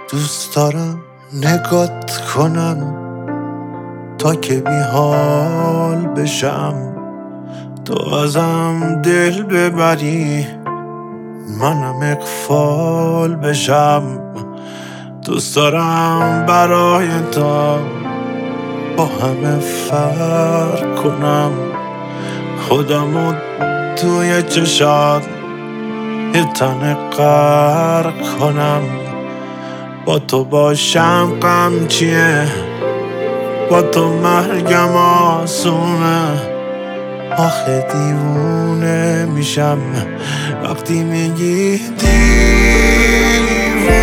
دوست دارم نگات کنم تا که بی حال بشم، تو ازم دل ببری منم اغفال بشم. دوست دارم برای تو با همه فرق کنم، خودمو توی چشات یه تن غرق کنم. با تو باشم غم چیه، با تو مرگم آسونه. آخه دیوونه میشم وقتی میگی دیوونه.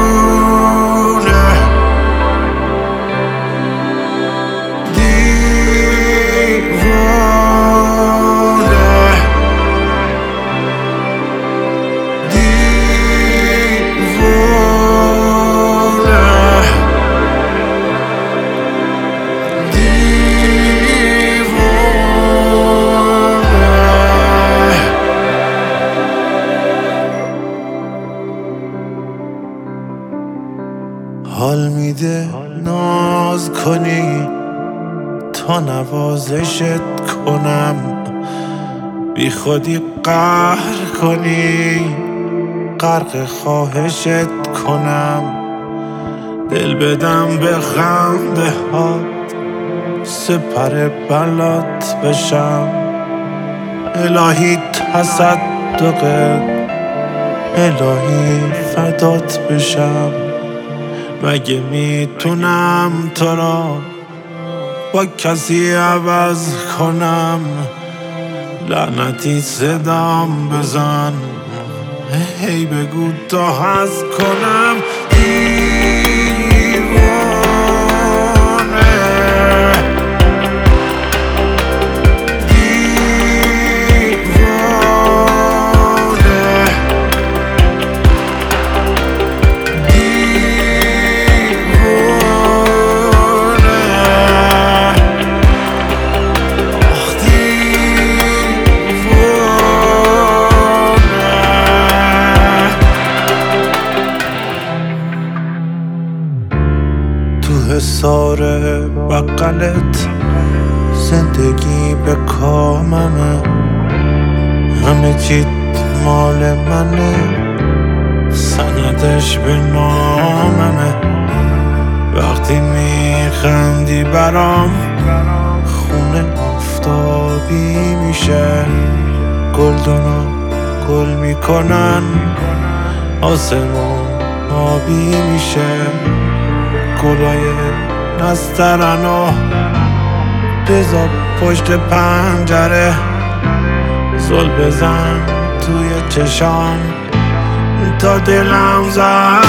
حال میده ناز کنی تا نوازشت کنم، بی خودی قهر کنی غرق خواهشت کنم. دل بدم به خنده هات سپر بلات بشم، الهی تصدقت الهی فدات بشم. مگه میتونم تو را با کسی عوض کنم؟ لعنتی صدام بزن هی بگو تا هست کنم. حصار بغلت زندگی به کاممه، همه چیت مال منه، سندش به ناممه. وقتی میخندی برام خونه آفتابی میشه، گلدونا گل میکنن آسمون آبی میشه. گلای نسترنو بذار پشت پنجره، زل بزن توی چشام تا دلم زد